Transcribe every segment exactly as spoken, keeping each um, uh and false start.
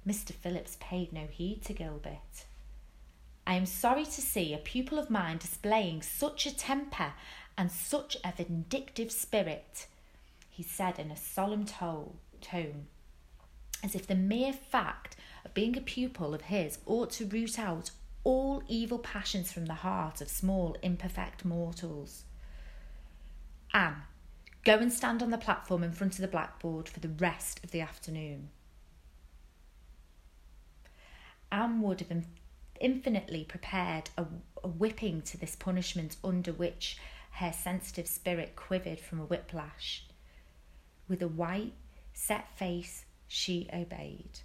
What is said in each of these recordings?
Mister Phillips paid no heed to Gilbert. "I am sorry to see a pupil of mine displaying such a temper and such a vindictive spirit," he said in a solemn to- tone, as if the mere fact of being a pupil of his ought to root out all evil passions from the heart of small, imperfect mortals. "Anne, go and stand on the platform in front of the blackboard for the rest of the afternoon." Anne would have infinitely prepared a, a whipping to this punishment, under which her sensitive spirit quivered from a whiplash. With a white, set face, she obeyed.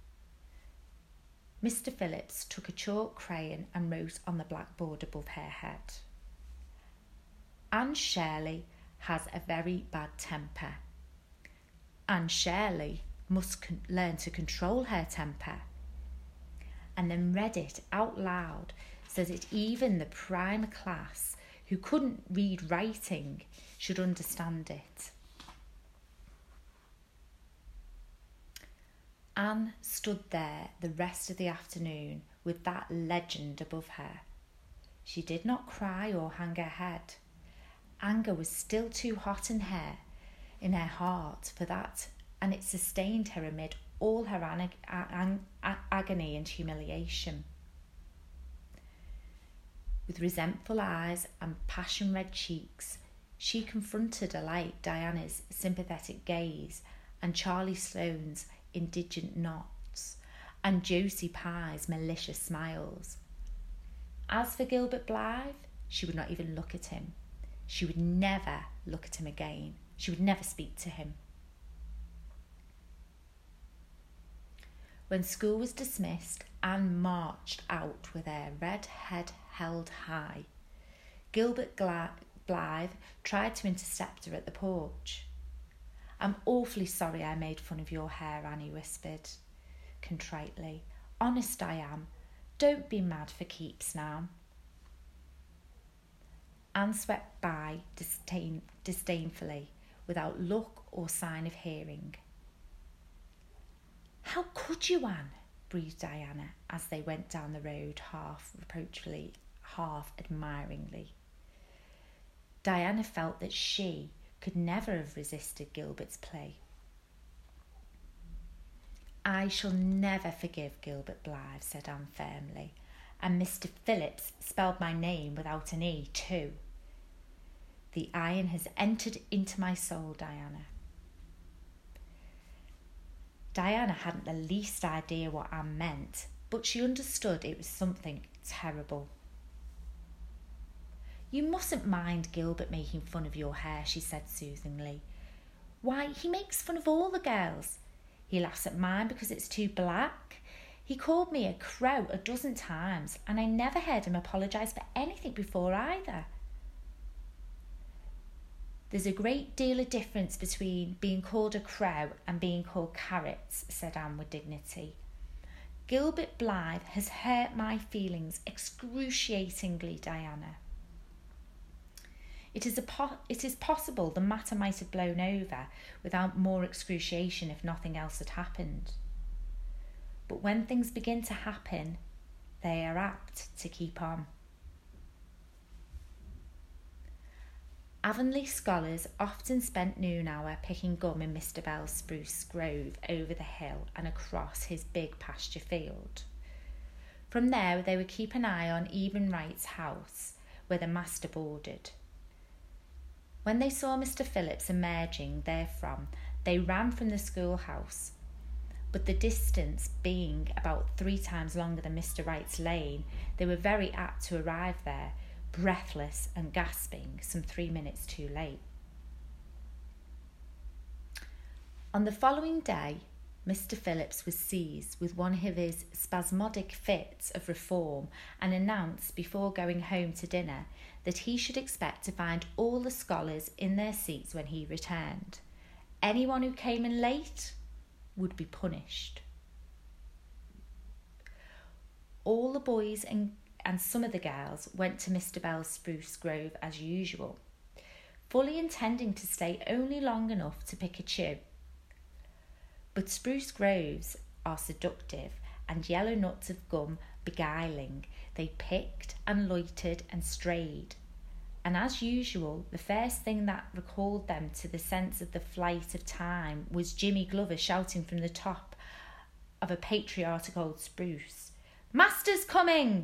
Mister Phillips took a chalk crayon and wrote on the blackboard above her head, "Anne Shirley has a very bad temper. Anne Shirley must con- learn to control her temper," and then read it out loud so that even the prime class, who couldn't read writing, should understand it. Anne stood there the rest of the afternoon with that legend above her. She did not cry or hang her head. Anger was still too hot in her, in her heart for that, and it sustained her amid all her ag- ag- ag- agony and humiliation. With resentful eyes and passion-red cheeks, she confronted alike Diana's sympathetic gaze and Charlie Sloane's indigent nods, and Josie Pye's malicious smiles. As for Gilbert Blythe, she would not even look at him. She would never look at him again. She would never speak to him. When school was dismissed, Anne marched out with her red head held high. Gilbert Gla- Blythe tried to intercept her at the porch. "I'm awfully sorry I made fun of your hair," Annie whispered contritely. "Honest I am. Don't be mad for keeps now." Anne swept by disdain- disdainfully, without look or sign of hearing. "How could you, Anne?" breathed Diana as they went down the road, half reproachfully, half admiringly. Diana felt that she could never have resisted Gilbert's play. "I shall never forgive Gilbert Blythe," said Anne firmly, "and Mister Phillips spelled my name without an E too. The iron has entered into my soul, Diana." Diana hadn't the least idea what Anne meant, but she understood it was something terrible. "You mustn't mind Gilbert making fun of your hair," she said soothingly. "Why, he makes fun of all the girls. He laughs at mine because it's too black. He called me a crow a dozen times, and I never heard him apologise for anything before either." "There's a great deal of difference between being called a crow and being called carrots," said Anne with dignity. "Gilbert Blythe has hurt my feelings excruciatingly, Diana. It is, a po- it is possible the matter might have blown over without more excruciation if nothing else had happened. But when things begin to happen, they are apt to keep on." Avonlea scholars often spent noon hour picking gum in Mister Bell's spruce grove over the hill and across his big pasture field. From there they would keep an eye on Eben Wright's house, where the master boarded. When they saw Mister Phillips emerging therefrom, they ran from the schoolhouse. But the distance being about three times longer than Mister Wright's lane, they were very apt to arrive there, breathless and gasping, some three minutes too late. On the following day, Mister Phillips was seized with one of his spasmodic fits of reform and announced before going home to dinner that he should expect to find all the scholars in their seats when he returned. Anyone who came in late would be punished. All the boys and, and some of the girls went to Mister Bell's spruce grove as usual, fully intending to stay only long enough to pick a chew. But spruce groves are seductive and yellow nuts of gum beguiling, they picked and loitered and strayed. And as usual, the first thing that recalled them to the sense of the flight of time was Jimmy Glover shouting from the top of a patriotic old spruce, "Master's coming!"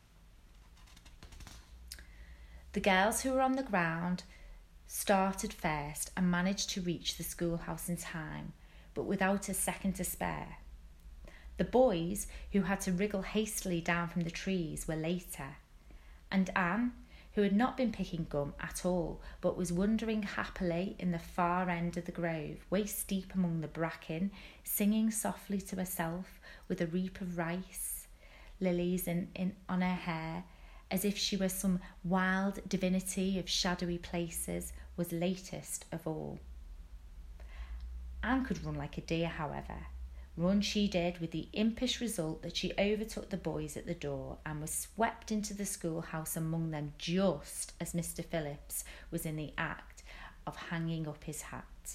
The girls who were on the ground started first and managed to reach the schoolhouse in time, but without a second to spare. The boys, who had to wriggle hastily down from the trees, were later, and Anne, who had not been picking gum at all, but was wandering happily in the far end of the grove, waist deep among the bracken, singing softly to herself with a wreath of rice lilies in, in on her hair, as if she were some wild divinity of shadowy places, was latest of all. Anne could run like a deer, however. Run she did, with the impish result that she overtook the boys at the door and was swept into the schoolhouse among them just as Mister Phillips was in the act of hanging up his hat.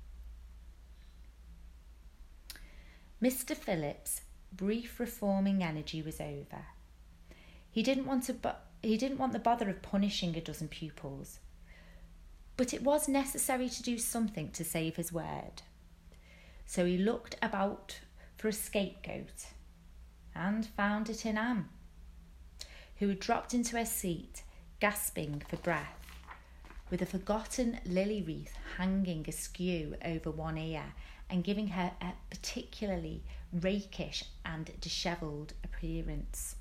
Mister Phillips' brief reforming energy was over. He didn't want to, bu- he didn't want the bother of punishing a dozen pupils, but it was necessary to do something to save his word. So he looked about for a scapegoat and found it in Anne, who had dropped into her seat, gasping for breath, with a forgotten lily wreath hanging askew over one ear and giving her a particularly rakish and dishevelled appearance.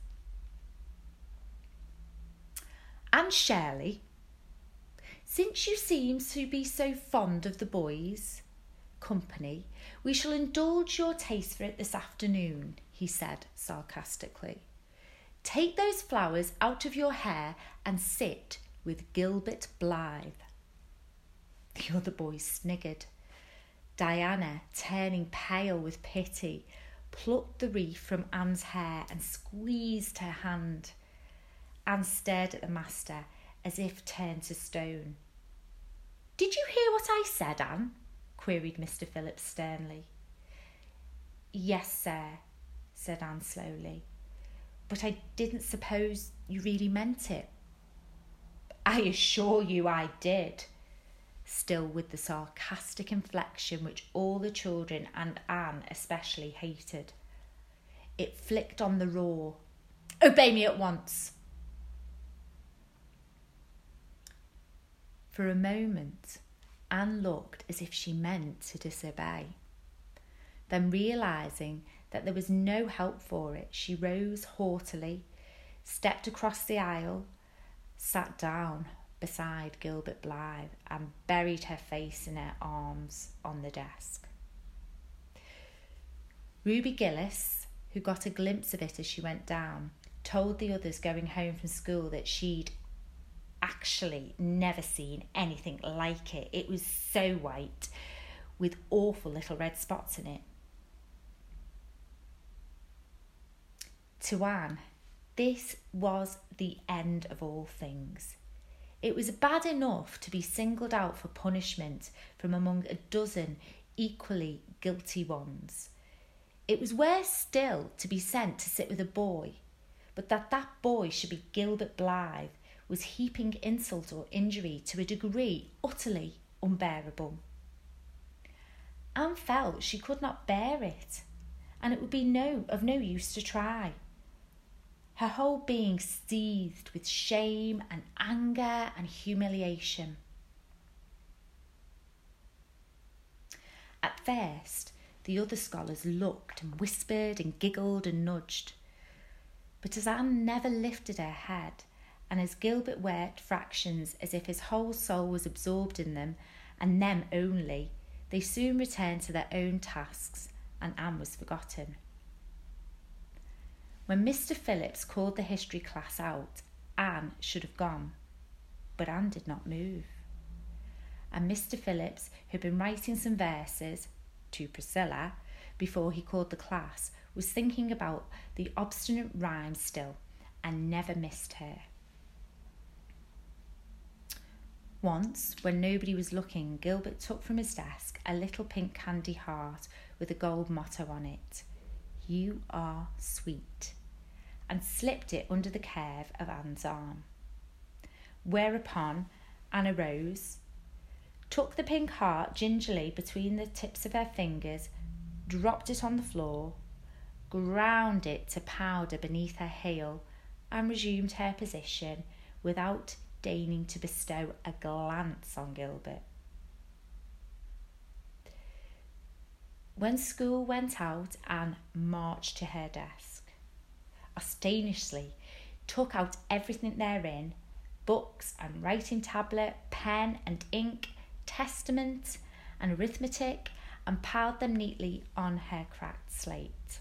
"Anne Shirley, since you seem to be so fond of the boys' company, we shall indulge your taste for it this afternoon," he said sarcastically. "Take those flowers out of your hair and sit with Gilbert Blythe." The other boys sniggered. Diana, turning pale with pity, plucked the wreath from Anne's hair and squeezed her hand. Anne stared at the master as if turned to stone. "Did you hear what I said, Anne?" queried Mister Phillips sternly. "Yes, sir," said Anne slowly, "but I didn't suppose you really meant it." "I assure you I did," still with the sarcastic inflection which all the children, and Anne especially, hated. It flicked on the raw, "Obey me at once." For a moment, Anne looked as if she meant to disobey. Then, realising that there was no help for it, she rose haughtily, stepped across the aisle, sat down beside Gilbert Blythe and buried her face in her arms on the desk. Ruby Gillis, who got a glimpse of it as she went down, told the others going home from school that she'd actually never seen anything like it. It was so white, with awful little red spots in it. To Anne, this was the end of all things. It was bad enough to be singled out for punishment from among a dozen equally guilty ones. It was worse still to be sent to sit with a boy, but that that boy should be Gilbert Blythe was heaping insult or injury to a degree utterly unbearable. Anne felt she could not bear it, and it would be no of no use to try. Her whole being seethed with shame and anger and humiliation. At first, the other scholars looked and whispered and giggled and nudged, but as Anne never lifted her head, and as Gilbert worked fractions as if his whole soul was absorbed in them, and them only, they soon returned to their own tasks, and Anne was forgotten. When Mister Phillips called the history class out, Anne should have gone, but Anne did not move. And Mister Phillips, who'd been writing some verses to Priscilla before he called the class, was thinking about the obstinate rhyme still, and never missed her. Once, when nobody was looking, Gilbert took from his desk a little pink candy heart with a gold motto on it. "You are sweet," and slipped it under the curve of Anne's arm. Whereupon Anna rose, took the pink heart gingerly between the tips of her fingers, dropped it on the floor, ground it to powder beneath her heel, and resumed her position without deigning to bestow a glance on Gilbert. When school went out, Anne marched to her desk, ostentatiously took out everything therein, books and writing tablet, pen and ink, testament and arithmetic, and piled them neatly on her cracked slate.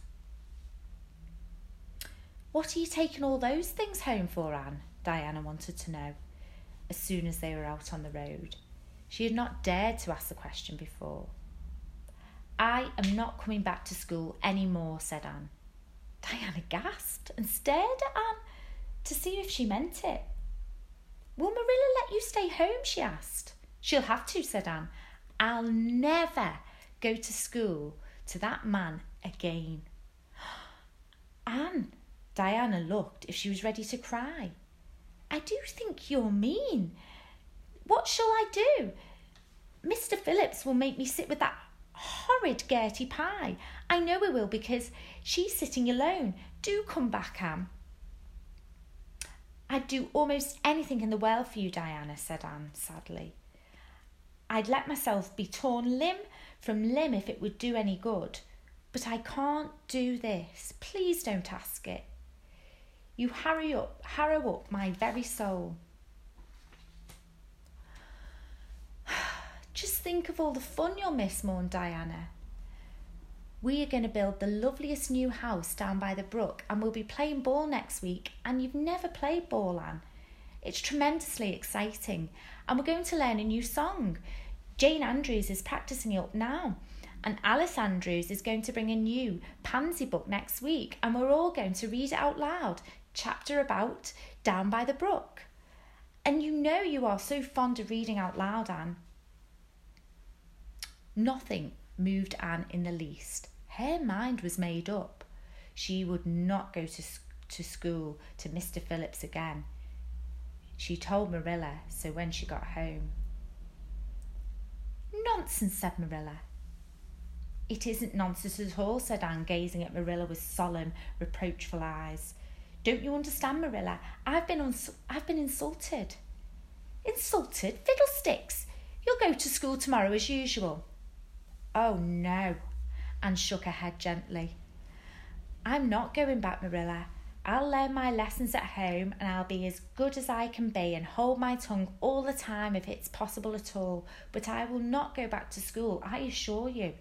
"What are you taking all those things home for, Anne?" Diana wanted to know, as soon as they were out on the road. She had not dared to ask the question before. "I am not coming back to school any more," said Anne. Diana gasped and stared at Anne to see if she meant it. "Will Marilla let you stay home?" she asked. "She'll have to," said Anne. "I'll never go to school to that man again." "Anne," Diana looked if she was ready to cry. "I do think you're mean. What shall I do? Mister Phillips will make me sit with that horrid Gertie Pye. I know he will, because she's sitting alone. Do come back, Anne." "I'd do almost anything in the world for you, Diana," said Anne sadly. "I'd let myself be torn limb from limb if it would do any good. But I can't do this. Please don't ask it. You harry up, harrow up my very soul." "Just think of all the fun you'll miss," mourned Diana. "We are going to build the loveliest new house down by the brook, and we'll be playing ball next week, and you've never played ball, Anne. It's tremendously exciting, and we're going to learn a new song. Jane Andrews is practicing it up now, and Alice Andrews is going to bring a new Pansy book next week, and we're all going to read it out loud, chapter about Down by the Brook. And you know you are so fond of reading out loud, Anne." Nothing moved Anne in the least. Her mind was made up. She would not go to, to school to Mister Phillips again. She told Marilla so when she got home. "Nonsense," said Marilla. "It isn't nonsense at all," said Anne, gazing at Marilla with solemn, reproachful eyes. "Don't you understand, Marilla? I've been uns- I've been insulted." "Insulted? Fiddlesticks! You'll go to school tomorrow as usual." "Oh, no," Anne shook her head gently. "I'm not going back, Marilla. I'll learn my lessons at home, and I'll be as good as I can be and hold my tongue all the time if it's possible at all. But I will not go back to school, I assure you."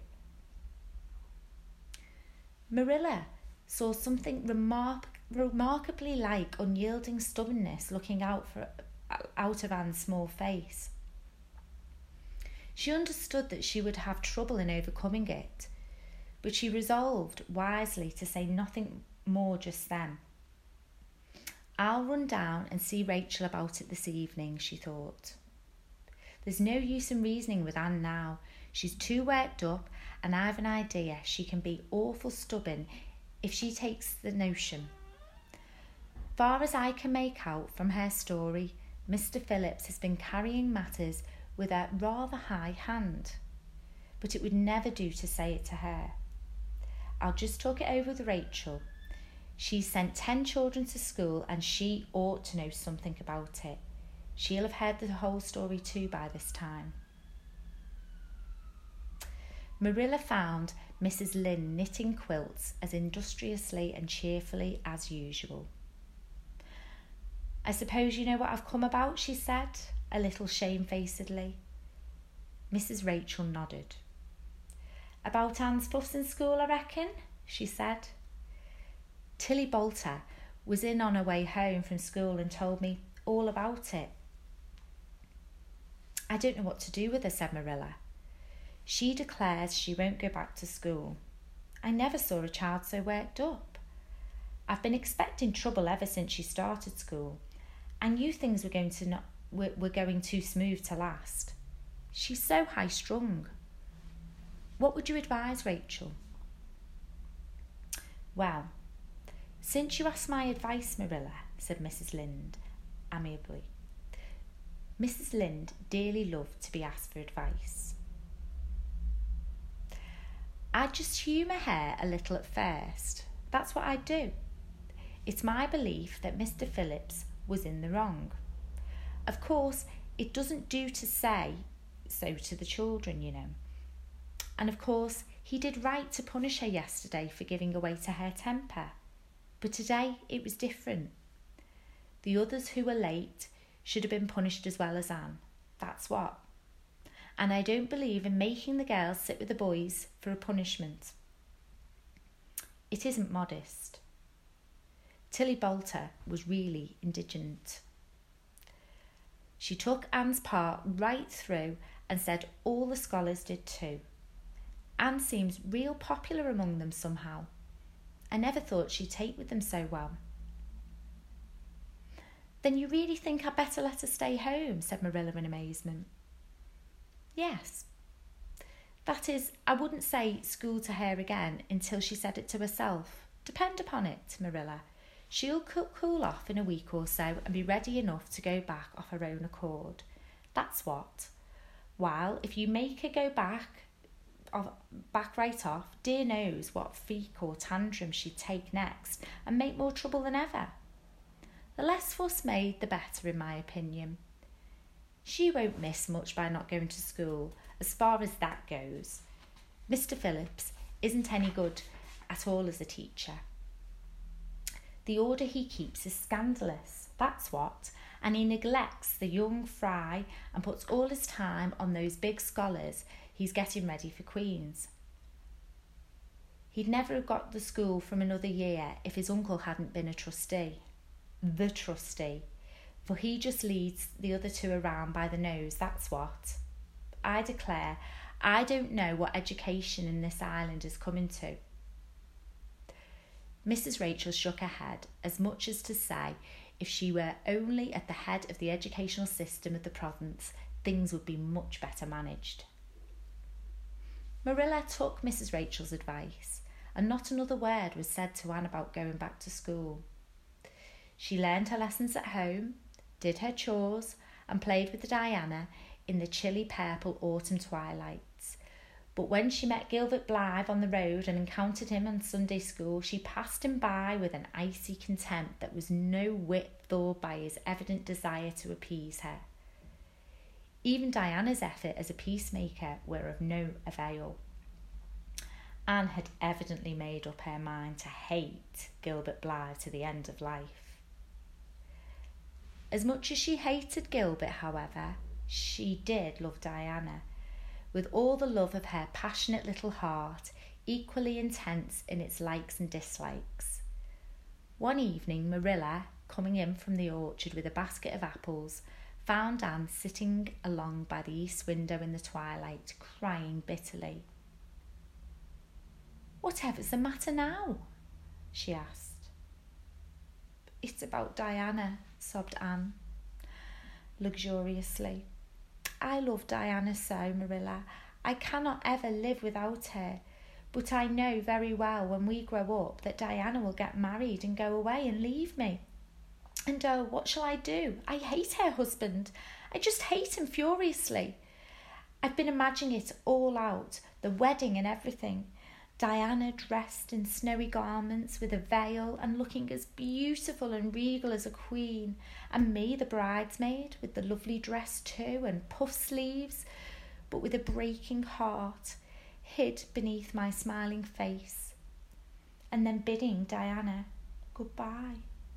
Marilla saw something remark- remarkably like unyielding stubbornness looking out, for, out of Anne's small face. She understood that she would have trouble in overcoming it, but she resolved wisely to say nothing more just then. "I'll run down and see Rachel about it this evening," she thought. "There's no use in reasoning with Anne now. She's too worked up, and I've an idea she can be awful stubborn if she takes the notion. Far as I can make out from her story, Mister Phillips has been carrying matters with a rather high hand, but it would never do to say it to her. I'll just talk it over with Rachel. She's sent ten children to school, and she ought to know something about it. She'll have heard the whole story too by this time." Marilla found Missus Lynde knitting quilts as industriously and cheerfully as usual. "I suppose you know what I've come about," she said, a little shamefacedly. Missus Rachel nodded. "About Anne's fuss in school, I reckon," she said. "Tilly Boulter was in on her way home from school and told me all about it." "I don't know what to do with her," said Marilla. "She declares she won't go back to school. I never saw a child so worked up. I've been expecting trouble ever since she started school. I knew things were going to not were, were going too smooth to last. She's so high-strung. What would you advise, Rachel?" Well, since you asked my advice, Marilla, said Missus Lynde amiably. Missus Lynde dearly loved to be asked for advice. I'd just humour her a little at first. That's what I'd do. It's my belief that Mister Phillips was in the wrong. Of course, it doesn't do to say so to the children, you know. And of course, he did right to punish her yesterday for giving away to her temper. But today it was different. The others who were late should have been punished as well as Anne. That's what. And I don't believe in making the girls sit with the boys for a punishment. It isn't modest. Tilly Boulter was really indignant. She took Anne's part right through and said all the scholars did too. Anne seems real popular among them somehow. I never thought she'd take with them so well. Then you really think I'd better let her stay home, said Marilla in amazement. Yes. That is, I wouldn't say school to her again until she said it to herself. Depend upon it, Marilla. She'll cool off in a week or so and be ready enough to go back of her own accord. That's what. While if you make her go back, back right off, dear knows what freak or tantrum she'd take next and make more trouble than ever. The less fuss made, the better, in my opinion. She won't miss much by not going to school, as far as that goes. Mister Phillips isn't any good at all as a teacher. The order he keeps is scandalous, that's what, and he neglects the young fry and puts all his time on those big scholars he's getting ready for Queen's. He'd never have got the school from another year if his uncle hadn't been a trustee. The trustee. For he just leads the other two around by the nose, that's what. I declare, I don't know what education in this island is coming to. Missus Rachel shook her head, as much as to say, if she were only at the head of the educational system of the province, things would be much better managed. Marilla took Missus Rachel's advice, and not another word was said to Anne about going back to school. She learned her lessons at home, did her chores, and played with Diana in the chilly purple autumn twilights. But when she met Gilbert Blythe on the road and encountered him on Sunday school, she passed him by with an icy contempt that was no whit thawed by his evident desire to appease her. Even Diana's effort as a peacemaker were of no avail. Anne had evidently made up her mind to hate Gilbert Blythe to the end of life. As much as she hated Gilbert, however, she did love Diana, with all the love of her passionate little heart, equally intense in its likes and dislikes. One evening, Marilla, coming in from the orchard with a basket of apples, found Anne sitting along by the east window in the twilight, crying bitterly. "Whatever's the matter now?" she asked. "It's about Diana," sobbed Anne, luxuriously. "I love Diana so, Marilla. I cannot ever live without her. But I know very well when we grow up that Diana will get married and go away and leave me. And oh, what shall I do? I hate her husband. I just hate him furiously. I've been imagining it all out, the wedding and everything. Diana dressed in snowy garments with a veil and looking as beautiful and regal as a queen, and me the bridesmaid with the lovely dress too and puff sleeves, but with a breaking heart hid beneath my smiling face, and then bidding Diana goodbye."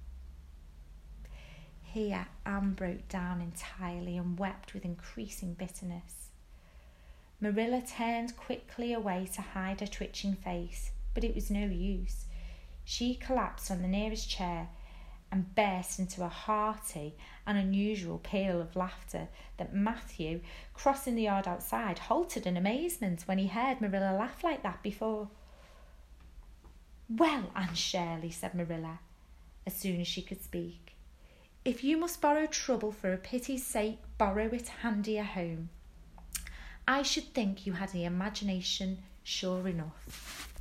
Here Anne broke down entirely and wept with increasing bitterness. Marilla turned quickly away to hide her twitching face, but it was no use. She collapsed on the nearest chair and burst into a hearty and unusual peal of laughter that Matthew, crossing the yard outside, halted in amazement when he heard Marilla laugh like that before. "Well, Anne Shirley," said Marilla, as soon as she could speak, "if you must borrow trouble for a pity's sake, borrow it handier home. I should think you had the imagination sure enough."